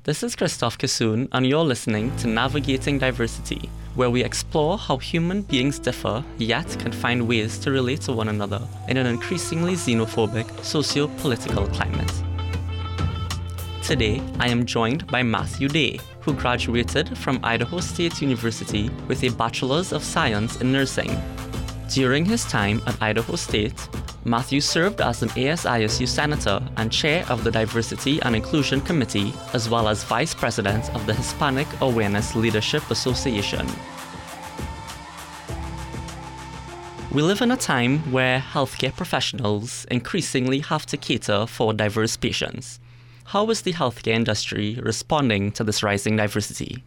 This is Christoph Kissoon, and you're listening to Navigating Diversity, where we explore how human beings differ, yet can find ways to relate to one another in an increasingly xenophobic socio-political climate. Today, I am joined by Matthew Day, who graduated from Idaho State University with a Bachelor's of Science in Nursing. During his time at Idaho State, Matthew served as an ASISU Senator and Chair of the Diversity and Inclusion Committee, as well as Vice President of the Hispanic Awareness Leadership Association. We live in a time where healthcare professionals increasingly have to cater for diverse patients. How is the healthcare industry responding to this rising diversity?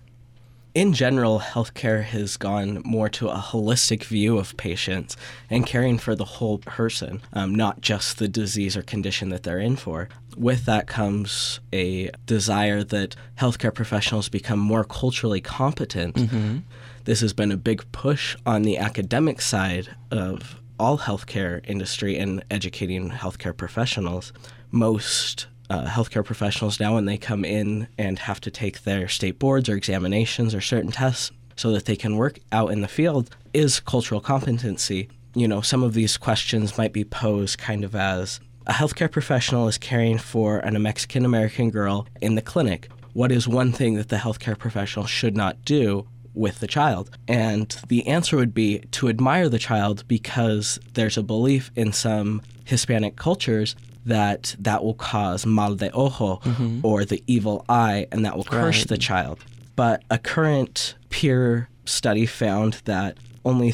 In general, healthcare has gone more to a holistic view of patients and caring for the whole person, not just the disease or condition that they're in for. With that comes a desire that healthcare professionals become more culturally competent. Mm-hmm. This has been a big push on the academic side of all healthcare industry and educating healthcare professionals. Most healthcare professionals now, when they come in and have to take their state boards or examinations or certain tests so that they can work out in the field, is cultural competency. You know, some of these questions might be posed kind of as a healthcare professional is caring for a Mexican-American girl in the clinic. What is one thing that the healthcare professional should not do with the child? And the answer would be to admire the child, because there's a belief in some Hispanic cultures that will cause mal de ojo, mm-hmm. or the evil eye, and that will curse the child. But a current peer study found that only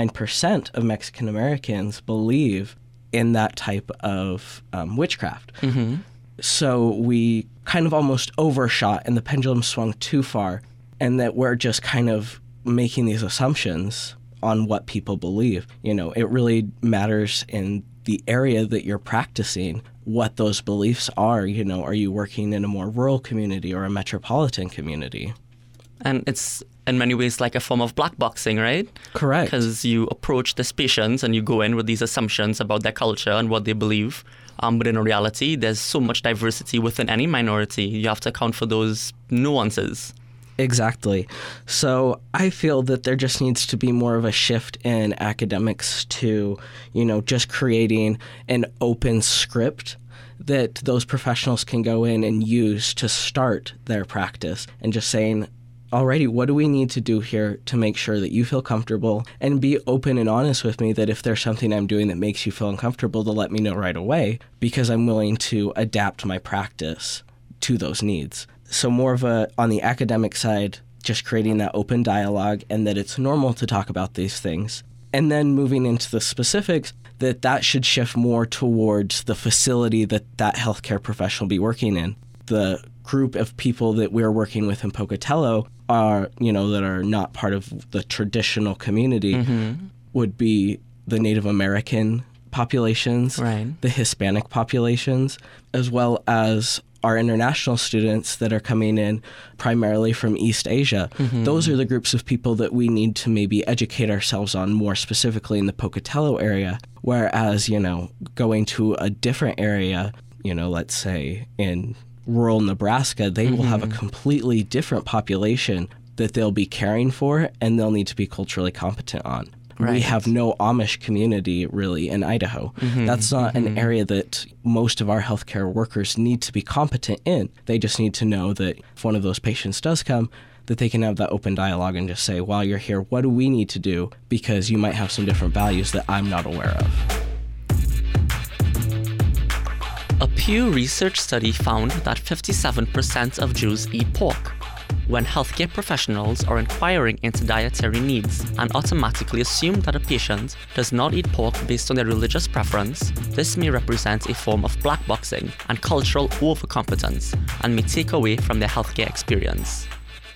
39% of Mexican Americans believe in that type of witchcraft. Mm-hmm. So we kind of almost overshot, and the pendulum swung too far, and that we're just kind of making these assumptions on what people believe. You know, it really matters in the area that you're practicing, what those beliefs are. You know, are you working in a more rural community or a metropolitan community? And it's in many ways like a form of black boxing, right? Correct. Because you approach this patient and you go in with these assumptions about their culture and what they believe. But in reality, there's so much diversity within any minority. You have to account for those nuances. Exactly. So I feel that there just needs to be more of a shift in academics to, you know, just creating an open script that those professionals can go in and use to start their practice, and just saying, alrighty, what do we need to do here to make sure that you feel comfortable, and be open and honest with me that if there's something I'm doing that makes you feel uncomfortable, to let me know right away, because I'm willing to adapt my practice to those needs. So more of on the academic side, just creating that open dialogue, and that it's normal to talk about these things. And then moving into the specifics, that should shift more towards the facility that healthcare professional be working in. The group of people that we're working with in Pocatello are, you know, that are not part of the traditional community, mm-hmm. would be the Native American populations, right. the Hispanic populations, as well as our international students that are coming in primarily from East Asia. Mm-hmm. Those are the groups of people that we need to maybe educate ourselves on more specifically in the Pocatello area. Whereas, you know, going to a different area, you know, let's say in rural Nebraska, they mm-hmm. will have a completely different population that they'll be caring for, and they'll need to be culturally competent on. Right. We have no Amish community really in Idaho. Mm-hmm. That's not mm-hmm. an area that most of our healthcare workers need to be competent in. They just need to know that if one of those patients does come, that they can have that open dialogue and just say, while you're here, what do we need to do? Because you might have some different values that I'm not aware of. A Pew Research study found that 57% of Jews eat pork. When healthcare professionals are inquiring into dietary needs and automatically assume that a patient does not eat pork based on their religious preference, this may represent a form of black boxing and cultural overcompetence, and may take away from their healthcare experience.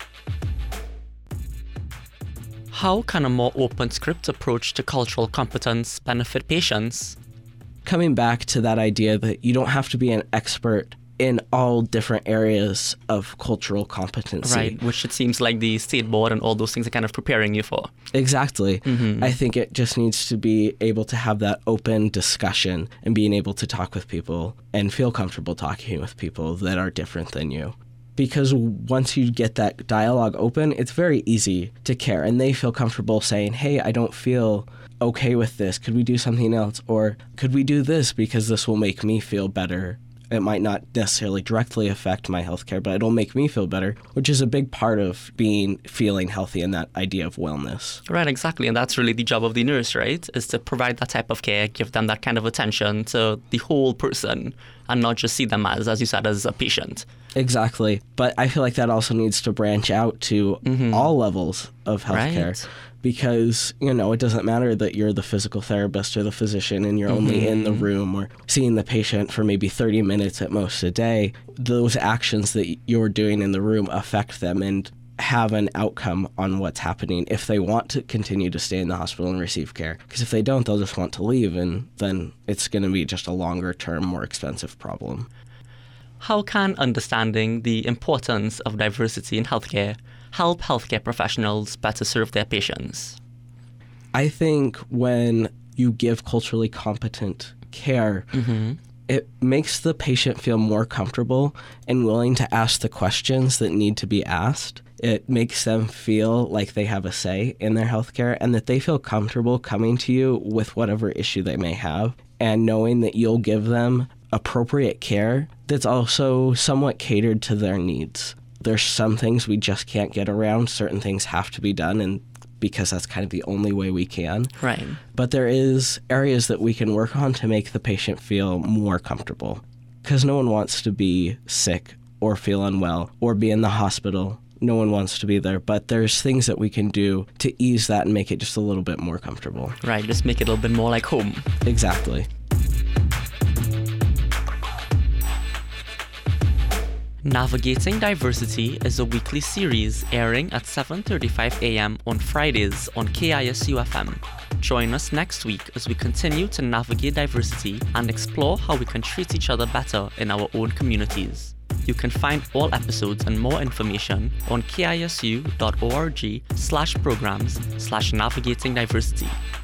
How can a more open script approach to cultural competence benefit patients? Coming back to that idea that you don't have to be an expert in all different areas of cultural competency. Right, which it seems like the state board and all those things are kind of preparing you for. Exactly. Mm-hmm. I think it just needs to be able to have that open discussion and being able to talk with people and feel comfortable talking with people that are different than you. Because once you get that dialogue open, it's very easy to care. And they feel comfortable saying, hey, I don't feel okay with this. Could we do something else? Or could we do this because this will make me feel better? It might not necessarily directly affect my healthcare, but it'll make me feel better, which is a big part of feeling healthy and that idea of wellness. Right, exactly. And that's really the job of the nurse, right? Is to provide that type of care, give them that kind of attention to the whole person and not just see them as you said, as a patient. Exactly. But I feel like that also needs to branch out to all levels of healthcare. Right. Because, it doesn't matter that you're the physical therapist or the physician and you're only in the room or seeing the patient for maybe 30 minutes at most a day. Those actions that you're doing in the room affect them and have an outcome on what's happening if they want to continue to stay in the hospital and receive care. Because if they don't, they'll just want to leave, and then it's going to be just a longer term, more expensive problem. How can understanding the importance of diversity in healthcare help healthcare professionals better serve their patients? I think when you give culturally competent care, it makes the patient feel more comfortable and willing to ask the questions that need to be asked. It makes them feel like they have a say in their healthcare and that they feel comfortable coming to you with whatever issue they may have and knowing that you'll give them appropriate care that's also somewhat catered to their needs. There's some things we just can't get around. Certain things have to be done, and because that's kind of the only way we can. Right. But there is areas that we can work on to make the patient feel more comfortable. Because no one wants to be sick or feel unwell or be in the hospital. No one wants to be there. But there's things that we can do to ease that and make it just a little bit more comfortable. Right, just make it a little bit more like home. Exactly. Navigating Diversity is a weekly series airing at 7:35 a.m. on Fridays on KISU FM. Join us next week as we continue to navigate diversity and explore how we can treat each other better in our own communities. You can find all episodes and more information on kisu.org/programs/navigating diversity.